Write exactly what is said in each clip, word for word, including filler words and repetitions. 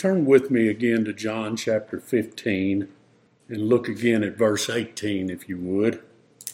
Turn with me again to John chapter fifteen and look again at verse eighteen, if you would.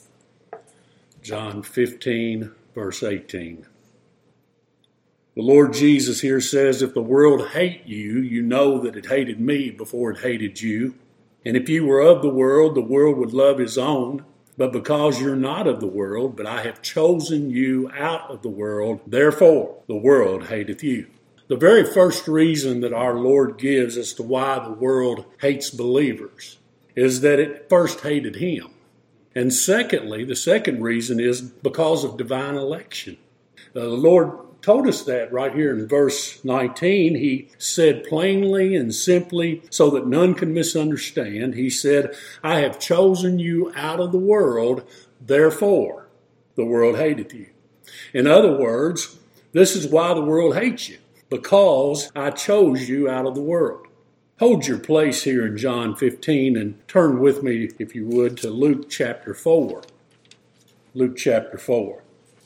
John fifteen, verse eighteen. The Lord Jesus here says, if the world hate you, you know that it hated me before it hated you. And if you were of the world, the world would love his own. But because you're not of the world, but I have chosen you out of the world, therefore the world hateth you. The very first reason that our Lord gives as to why the world hates believers is that it first hated him. And secondly, the second reason is because of divine election. Uh, the Lord told us that right here in verse nineteen. He said plainly and simply, so that none can misunderstand, he said, I have chosen you out of the world, therefore the world hateth you. In other words, this is why the world hates you, because I chose you out of the world. Hold your place here in John fifteen and turn with me, if you would, to Luke chapter four. Luke chapter four.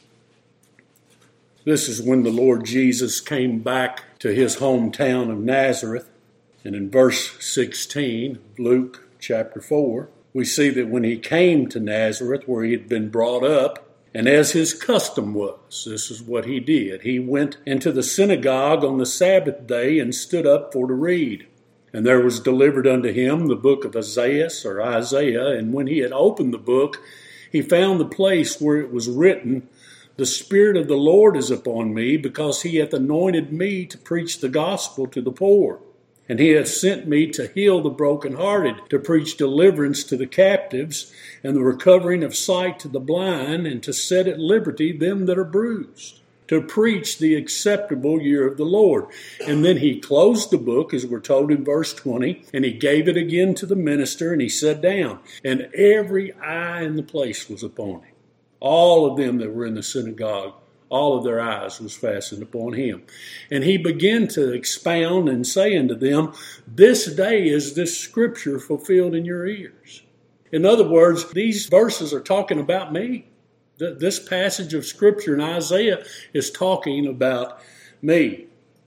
This is when the Lord Jesus came back to his hometown of Nazareth. And in verse sixteen, Luke chapter four, we see that when he came to Nazareth, where he had been brought up, and as his custom was, this is what he did. He went into the synagogue on the Sabbath day and stood up for to read. And there was delivered unto him the book of Isaiah, or Isaiah, and when he had opened the book, he found the place where it was written, the Spirit of the Lord is upon me, because he hath anointed me to preach the gospel to the poor. And he hath sent me to heal the brokenhearted, to preach deliverance to the captives, and the recovering of sight to the blind, and to set at liberty them that are bruised, to preach the acceptable year of the Lord. And then he closed the book, as we're told in verse twenty, and he gave it again to the minister, and he sat down. And every eye in the place was upon him. All of them that were in the synagogue, all of their eyes was fastened upon him. And he began to expound and say unto them, this day is this scripture fulfilled in your ears. In other words, these verses are talking about me. This passage of scripture in Isaiah is talking about me.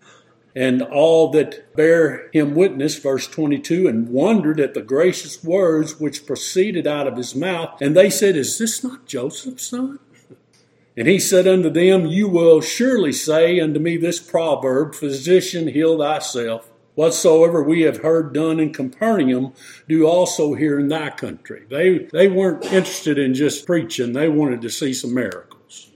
And all that bear him witness, verse twenty-two, and wondered at the gracious words which proceeded out of his mouth. And they said, is this not Joseph's son? And he said unto them, you will surely say unto me this proverb, physician, heal thyself. Whatsoever we have heard done in Capernaum, do also here in thy country. They, they weren't interested in just preaching. They wanted to see some miracles.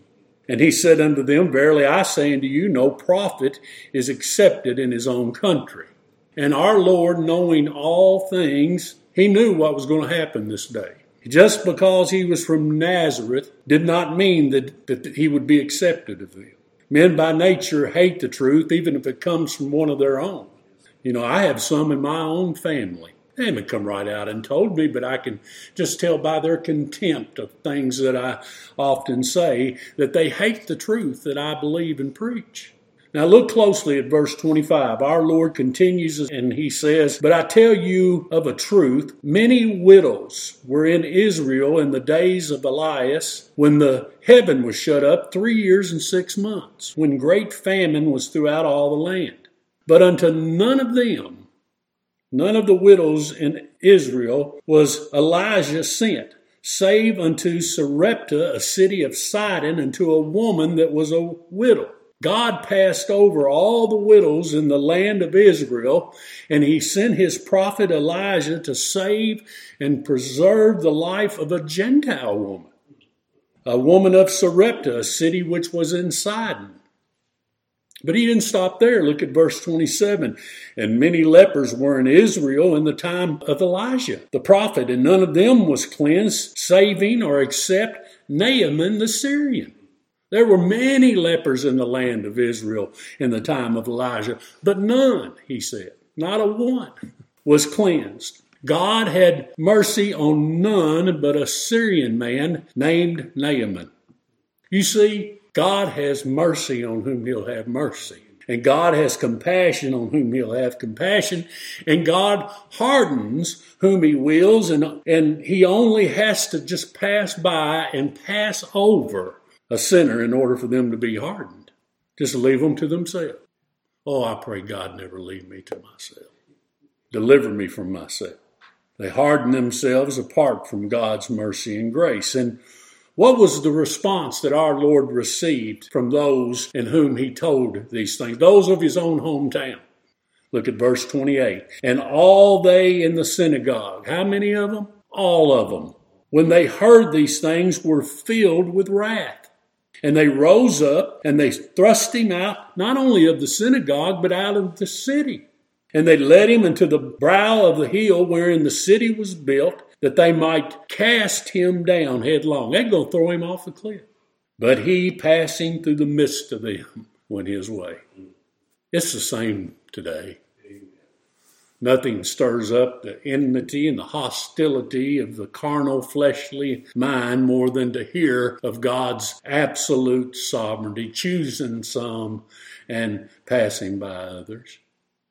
And he said unto them, verily I say unto you, no prophet is accepted in his own country. And our Lord, knowing all things, he knew what was going to happen this day. Just because he was from Nazareth did not mean that, that he would be accepted of them. Men by nature hate the truth, even if it comes from one of their own. You know, I have some in my own family. They haven't come right out and told me, but I can just tell by their contempt of things that I often say that they hate the truth that I believe and preach. Now look closely at verse twenty-five. Our Lord continues and he says, but I tell you of a truth, many widows were in Israel in the days of Elias, when the heaven was shut up three years and six months, when great famine was throughout all the land. But unto none of them, none of the widows in Israel was Elijah sent, save unto Sarepta, a city of Sidon, unto a woman that was a widow. God passed over all the widows in the land of Israel, and he sent his prophet Elijah to save and preserve the life of a Gentile woman, a woman of Sarepta, a city which was in Sidon. But he didn't stop there. Look at verse twenty-seven. And many lepers were in Israel in the time of Elijah, the prophet, and none of them was cleansed, saving or except Naaman the Syrian. There were many lepers in the land of Israel in the time of Elijah, but none, he said, not a one, was cleansed. God had mercy on none but a Syrian man named Naaman. You see, God has mercy on whom he'll have mercy. And God has compassion on whom he'll have compassion. And God hardens whom he wills. And, and he only has to just pass by and pass over a sinner in order for them to be hardened. Just leave them to themselves. Oh, I pray God never leave me to myself. Deliver me from myself. They harden themselves apart from God's mercy and grace. And what was the response that our Lord received from those in whom he told these things? Those of his own hometown. Look at verse twenty-eight. And all they in the synagogue, how many of them? All of them, when they heard these things, were filled with wrath. And they rose up and they thrust him out, not only of the synagogue, but out of the city. And they led him into the brow of the hill wherein the city was built, that they might cast him down headlong. They're going to throw him off the cliff. But he, passing through the midst of them, went his way. It's the same today. Nothing stirs up the enmity and the hostility of the carnal, fleshly mind more than to hear of God's absolute sovereignty, choosing some and passing by others.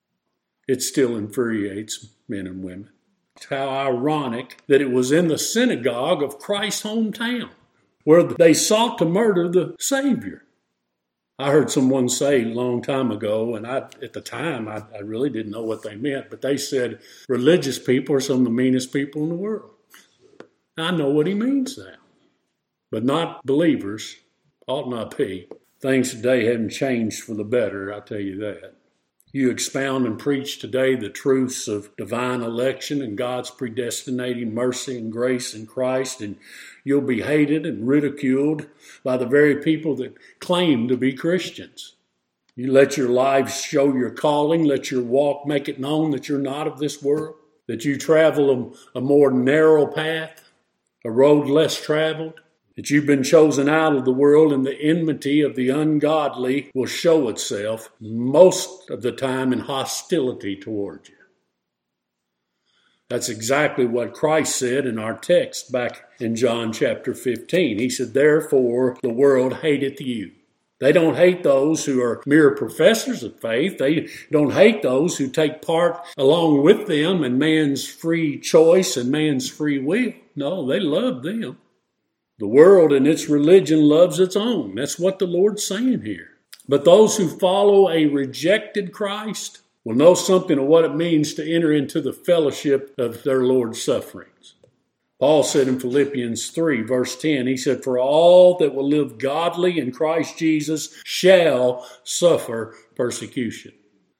It still infuriates men and women. It's how ironic that it was in the synagogue of Christ's hometown where they sought to murder the Savior. I heard someone say a long time ago, and I, at the time I, I really didn't know what they meant, but they said religious people are some of the meanest people in the world. I know what he means now, but not believers ought not be. Things today haven't changed for the better, I'll tell you that. You expound and preach today the truths of divine election and God's predestinating mercy and grace in Christ, and you'll be hated and ridiculed by the very people that claim to be Christians. You let your lives show your calling, let your walk make it known that you're not of this world, that you travel a, a more narrow path, a road less traveled, that you've been chosen out of the world, and the enmity of the ungodly will show itself most of the time in hostility toward you. That's exactly what Christ said in our text back in John chapter fifteen. He said, therefore the world hateth you. They don't hate those who are mere professors of faith. They don't hate those who take part along with them in man's free choice and man's free will. No, they love them. The world and its religion loves its own. That's what the Lord's saying here. But those who follow a rejected Christ will know something of what it means to enter into the fellowship of their Lord's sufferings. Paul said in Philippians three, verse ten, he said, for all that will live godly in Christ Jesus shall suffer persecution.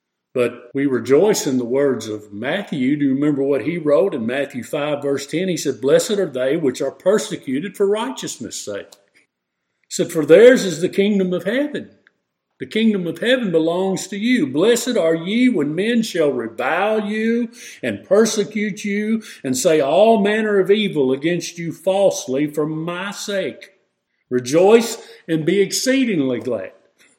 But we rejoice in the words of Matthew. Do you remember what he wrote in Matthew five, verse ten? He said, blessed are they which are persecuted for righteousness' sake. He said, for theirs is the kingdom of heaven. The kingdom of heaven belongs to you. Blessed are ye when men shall revile you and persecute you and say all manner of evil against you falsely for my sake. Rejoice and be exceedingly glad.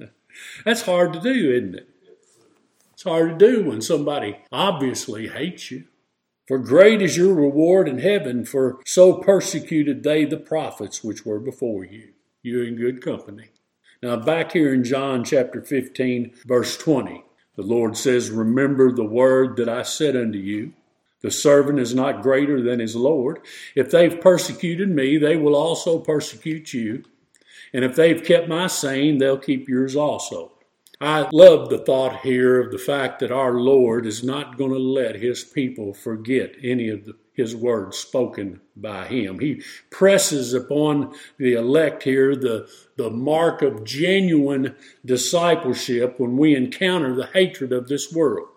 That's hard to do, isn't it? It's hard to do when somebody obviously hates you. For great is your reward in heaven, for so persecuted they the prophets which were before you. You're in good company. Now back here in John chapter fifteen, verse twenty, the Lord says, remember the word that I said unto you. The servant is not greater than his Lord. If they've persecuted me, they will also persecute you. And if they've kept my saying, they'll keep yours also. I love the thought here of the fact that our Lord is not going to let his people forget any of the, his words spoken by him. He presses upon the elect here the, the mark of genuine discipleship when we encounter the hatred of this world.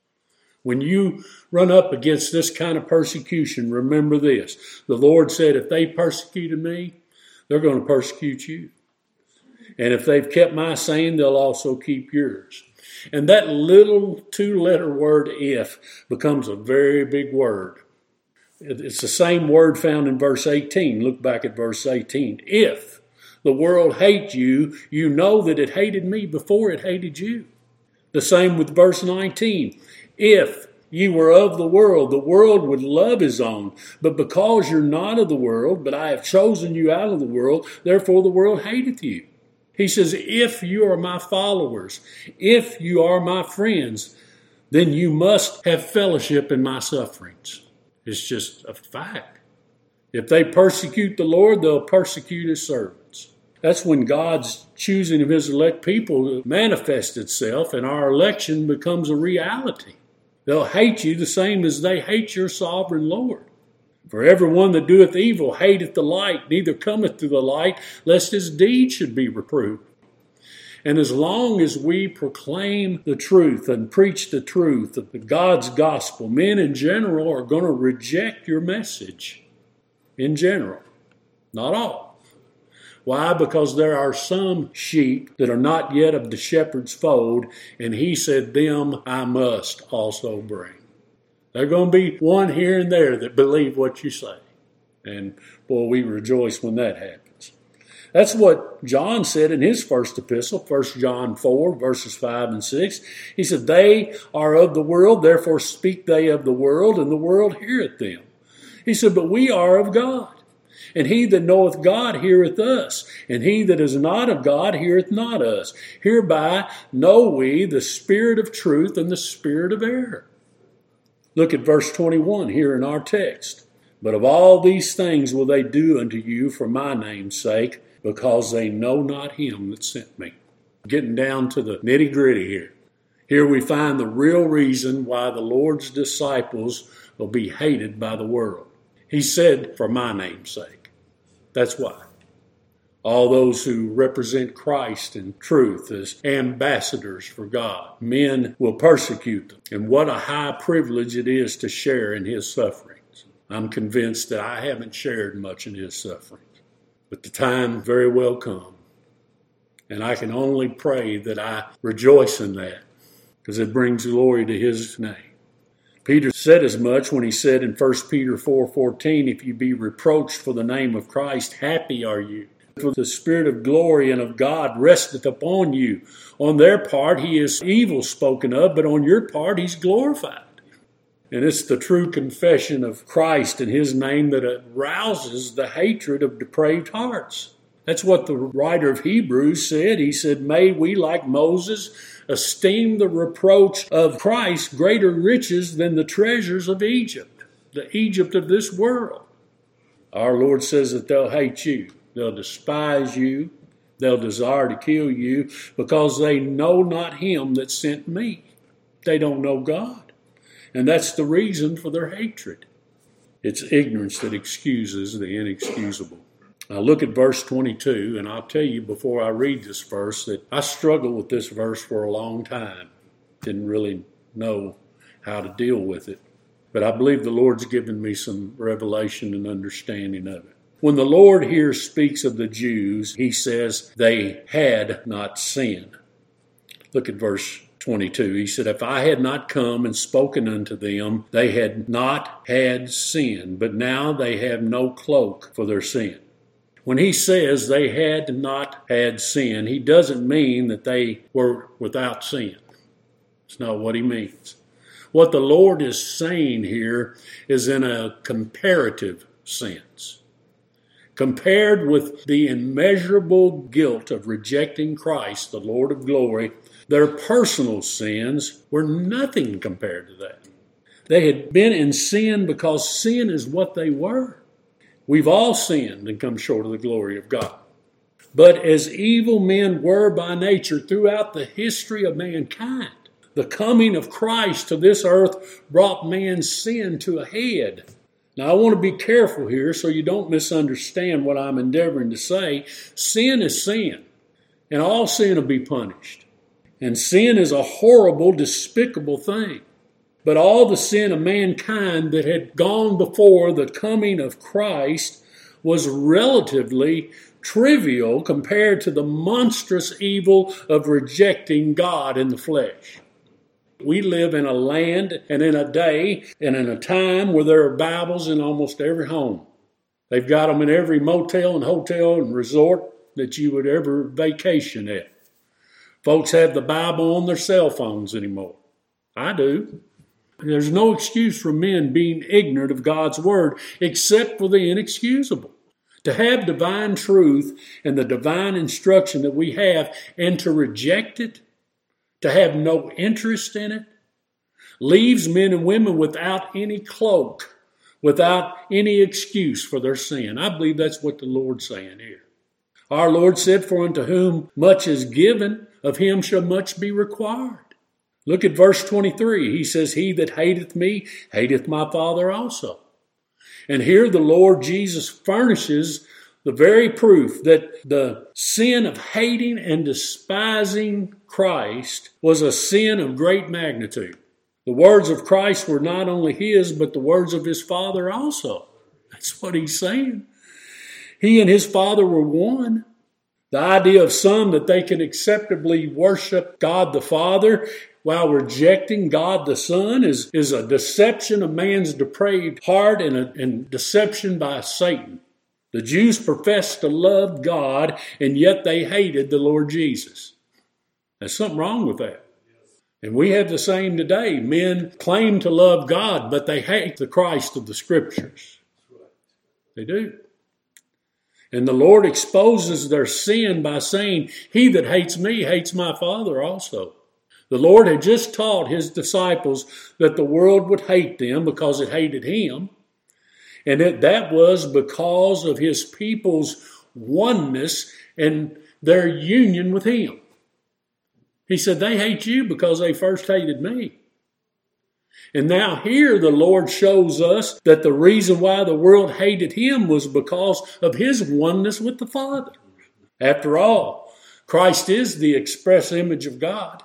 When you run up against this kind of persecution, remember this. The Lord said, if they persecuted me, they're going to persecute you. And if they've kept my saying, they'll also keep yours. And that little two-letter word, if, becomes a very big word. It's the same word found in verse eighteen. Look back at verse eighteen. If the world hate you, you know that it hated me before it hated you. The same with verse nineteen. If ye were of the world, the world would love his own. But because you're not of the world, but I have chosen you out of the world, therefore the world hateth you. He says, if you are my followers, if you are my friends, then you must have fellowship in my sufferings. It's just a fact. If they persecute the Lord, they'll persecute his servants. That's when God's choosing of his elect people manifests itself and our election becomes a reality. They'll hate you the same as they hate your sovereign Lord. For everyone that doeth evil hateth the light, neither cometh to the light, lest his deeds should be reproved. And as long as we proclaim the truth and preach the truth of God's gospel, men in general are going to reject your message. In general. Not all. Why? Because there are some sheep that are not yet of the shepherd's fold, and he said, them I must also bring. There's going to be one here and there that believe what you say. And boy, we rejoice when that happens. That's what John said in his first epistle, First John four, verses five and six. He said, they are of the world, therefore speak they of the world, and the world heareth them. He said, but we are of God. And he that knoweth God heareth us, and he that is not of God heareth not us. Hereby know we the spirit of truth and the spirit of error. Look at verse twenty-one here in our text. But of all these things will they do unto you for my name's sake, because they know not him that sent me. Getting down to the nitty-gritty here. Here we find the real reason why the Lord's disciples will be hated by the world. He said, for my name's sake. That's why. All those who represent Christ in truth as ambassadors for God, men will persecute them. And what a high privilege it is to share in his sufferings. I'm convinced that I haven't shared much in his sufferings. But the time very well come. And I can only pray that I rejoice in that, because it brings glory to his name. Peter said as much when he said in First Peter four fourteen, if you be reproached for the name of Christ, happy are you. For the Spirit of glory and of God resteth upon you. On their part he is evil spoken of, but on your part he's glorified. And it's the true confession of Christ and his name that arouses the hatred of depraved hearts. That's what the writer of Hebrews said. He said, may we, like Moses, esteem the reproach of Christ greater riches than the treasures of Egypt, the Egypt of this world. Our Lord says that they'll hate you. They'll despise you. They'll desire to kill you because they know not him that sent me. They don't know God. And that's the reason for their hatred. It's ignorance that excuses the inexcusable. Now look at verse twenty-two, and I'll tell you before I read this verse that I struggled with this verse for a long time. Didn't really know how to deal with it. But I believe the Lord's given me some revelation and understanding of it. When the Lord here speaks of the Jews, he says they had not sinned. Look at verse twenty-two. He said, if I had not come and spoken unto them, they had not had sin, but now they have no cloak for their sin. When he says they had not had sin, he doesn't mean that they were without sin. It's not what he means. What the Lord is saying here is in a comparative sense. Compared with the immeasurable guilt of rejecting Christ, the Lord of glory, their personal sins were nothing compared to that. They had been in sin because sin is what they were. We've all sinned and come short of the glory of God. But as evil men were by nature throughout the history of mankind, the coming of Christ to this earth brought man's sin to a head. Now, I want to be careful here so you don't misunderstand what I'm endeavoring to say. Sin is sin, and all sin will be punished. And sin is a horrible, despicable thing. But all the sin of mankind that had gone before the coming of Christ was relatively trivial compared to the monstrous evil of rejecting God in the flesh. We live in a land and in a day and in a time where there are Bibles in almost every home. They've got them in every motel and hotel and resort that you would ever vacation at. Folks have the Bible on their cell phones anymore. I do. There's no excuse for men being ignorant of God's word except for the inexcusable. To have divine truth and the divine instruction that we have and to reject it, to have no interest in it, leaves men and women without any cloak, without any excuse for their sin. I believe that's what the Lord's saying here. Our Lord said, for unto whom much is given, of him shall much be required. Look at verse twenty-three. He says, he that hateth me, hateth my Father also. And here the Lord Jesus furnishes the very proof that the sin of hating and despising Christ was a sin of great magnitude. The words of Christ were not only his, but the words of his Father also. That's what he's saying. He and his Father were one. The idea of some that they can acceptably worship God the Father while rejecting God the Son is, is a deception of man's depraved heart and a and deception by Satan. The Jews professed to love God, and yet they hated the Lord Jesus. There's something wrong with that. And we have the same today. Men claim to love God, but they hate the Christ of the Scriptures. They do. And the Lord exposes their sin by saying, he that hates me hates my Father also. The Lord had just taught his disciples that the world would hate them because it hated him. And that, that was because of his people's oneness and their union with him. He said, they hate you because they first hated me. And now here the Lord shows us that the reason why the world hated him was because of his oneness with the Father. After all, Christ is the express image of God.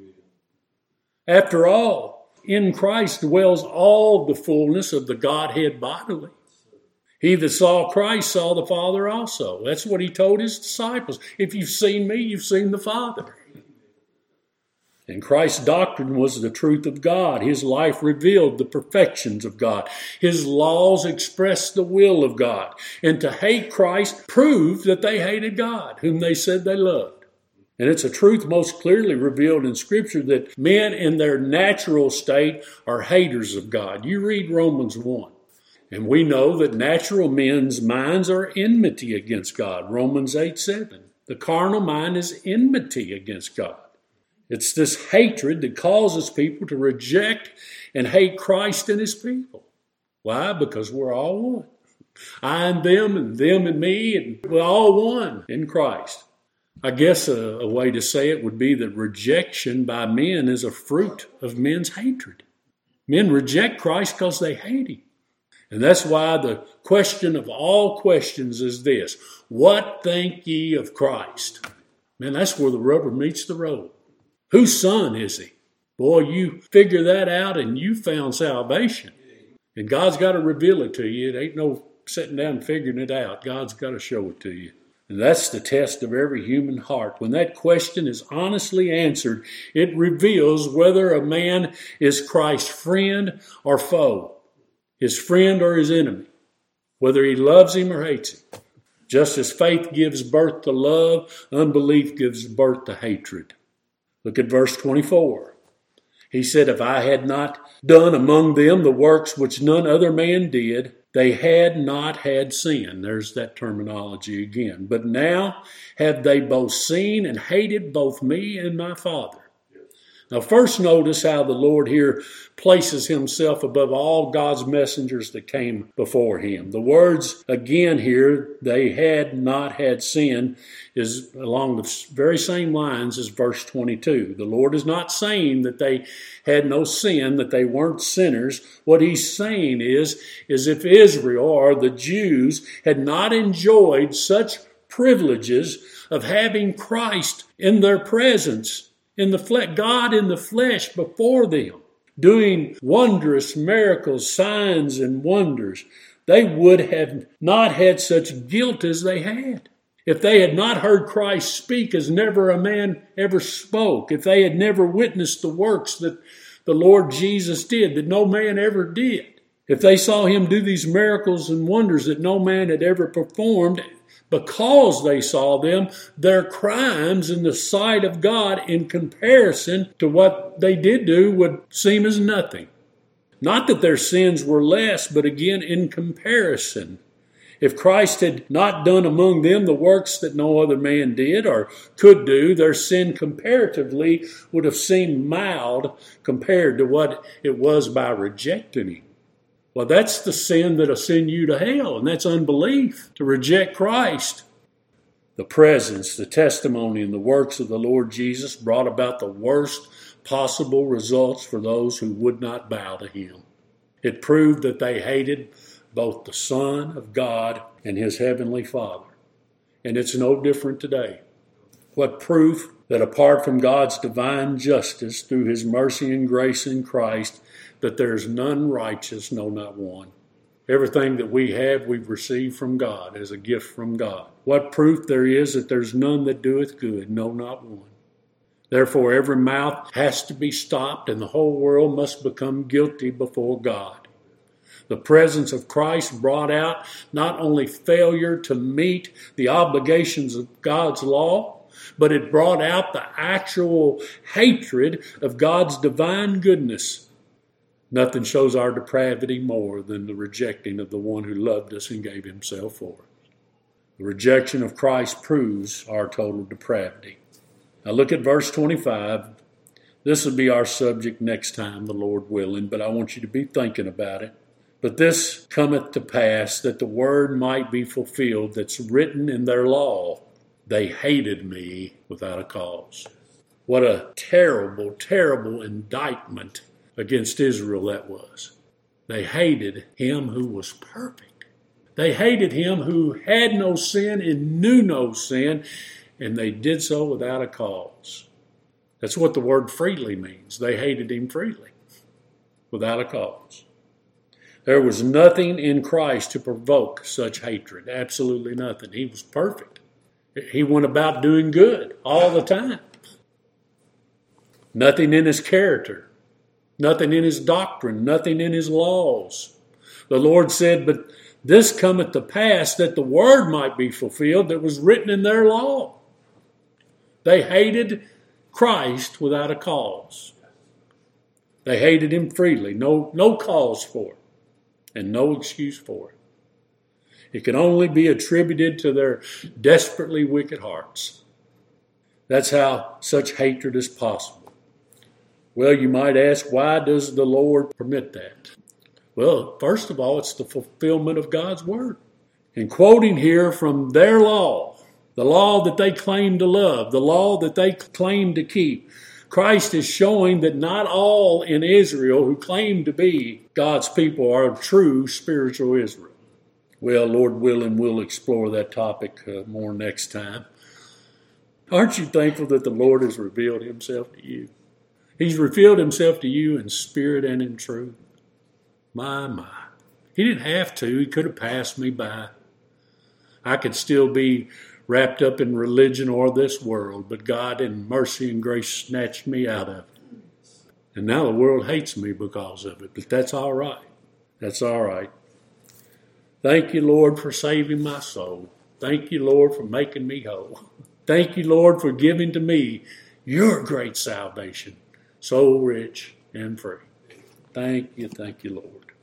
After all, in Christ dwells all the fullness of the Godhead bodily. He that saw Christ saw the Father also. That's what he told his disciples. If you've seen me, you've seen the Father. And Christ's doctrine was the truth of God. His life revealed the perfections of God. His laws expressed the will of God. And to hate Christ proved that they hated God, whom they said they loved. And it's a truth most clearly revealed in Scripture that men in their natural state are haters of God. You read Romans one. And we know that natural men's minds are enmity against God. Romans eight seven. The carnal mind is enmity against God. It's this hatred that causes people to reject and hate Christ and his people. Why? Because we're all one. I and them and them and me, and we're all one in Christ. I guess a, a way to say it would be that rejection by men is a fruit of men's hatred. Men reject Christ because they hate him. And that's why the question of all questions is this: what think ye of Christ? Man, that's where the rubber meets the road. Whose son is he? Boy, you figure that out and you found salvation. And God's got to reveal it to you. It ain't no sitting down and figuring it out. God's got to show it to you. And that's the test of every human heart. When that question is honestly answered, it reveals whether a man is Christ's friend or foe, his friend or his enemy, whether he loves him or hates him. Just as faith gives birth to love, unbelief gives birth to hatred. Look at verse twenty-four. He said, if I had not done among them the works which none other man did, they had not had sin. There's that terminology again. But now have they both seen and hated both me and my Father. Now first notice how the Lord here places himself above all God's messengers that came before him. The words again here, they had not had sin, is along the very same lines as verse twenty-two. The Lord is not saying that they had no sin, that they weren't sinners. What he's saying is, is if Israel or the Jews had not enjoyed such privileges of having Christ in their presence, in the flesh, God in the flesh before them, doing wondrous miracles, signs, and wonders, they would have not had such guilt as they had. If they had not heard Christ speak as never a man ever spoke, if they had never witnessed the works that the Lord Jesus did, that no man ever did, if they saw him do these miracles and wonders that no man had ever performed, because they saw them, their crimes in the sight of God in comparison to what they did do would seem as nothing. Not that their sins were less, but again in comparison. If Christ had not done among them the works that no other man did or could do, their sin comparatively would have seemed mild compared to what it was by rejecting him. Well, that's the sin that'll send you to hell, and that's unbelief, to reject Christ. The presence, the testimony, and the works of the Lord Jesus brought about the worst possible results for those who would not bow to him. It proved that they hated both the Son of God and his heavenly Father. And it's no different today. What proof that apart from God's divine justice through his mercy and grace in Christ, that there is none righteous, no, not one. Everything that we have, we've received from God as a gift from God. What proof there is that there's none that doeth good, no, not one. Therefore, every mouth has to be stopped, and the whole world must become guilty before God. The presence of Christ brought out not only failure to meet the obligations of God's law, but it brought out the actual hatred of God's divine goodness. Nothing shows our depravity more than the rejecting of the one who loved us and gave himself for us. The rejection of Christ proves our total depravity. Now look at verse twenty-five. This will be our subject next time, the Lord willing, but I want you to be thinking about it. But this cometh to pass, that the word might be fulfilled that's written in their law. They hated me without a cause. What a terrible, terrible indictment against Israel that was. They hated him who was perfect. They hated him who had no sin and knew no sin, and they did so without a cause. That's what the word freely means. They hated him freely, without a cause. There was nothing in Christ to provoke such hatred. Absolutely nothing. He was perfect. He went about doing good all the time. Nothing in his character. Nothing in his doctrine. Nothing in his laws. The Lord said, but this cometh to pass that the word might be fulfilled that was written in their law. They hated Christ without a cause. They hated him freely. No, no cause for it. And no excuse for it. It can only be attributed to their desperately wicked hearts. That's how such hatred is possible. Well, you might ask, why does the Lord permit that? Well, first of all, it's the fulfillment of God's word. In quoting here from their law, the law that they claim to love, the law that they claim to keep, Christ is showing that not all in Israel who claim to be God's people are true spiritual Israel. Well, Lord willing, we'll explore that topic uh, more next time. Aren't you thankful that the Lord has revealed himself to you? He's revealed himself to you in spirit and in truth. My, my. He didn't have to. He could have passed me by. I could still be wrapped up in religion or this world, but God in mercy and grace snatched me out of it. And now the world hates me because of it, but that's all right. That's all right. Thank you, Lord, for saving my soul. Thank you, Lord, for making me whole. Thank you, Lord, for giving to me your great salvation, so rich and free. Thank you, thank you, Lord.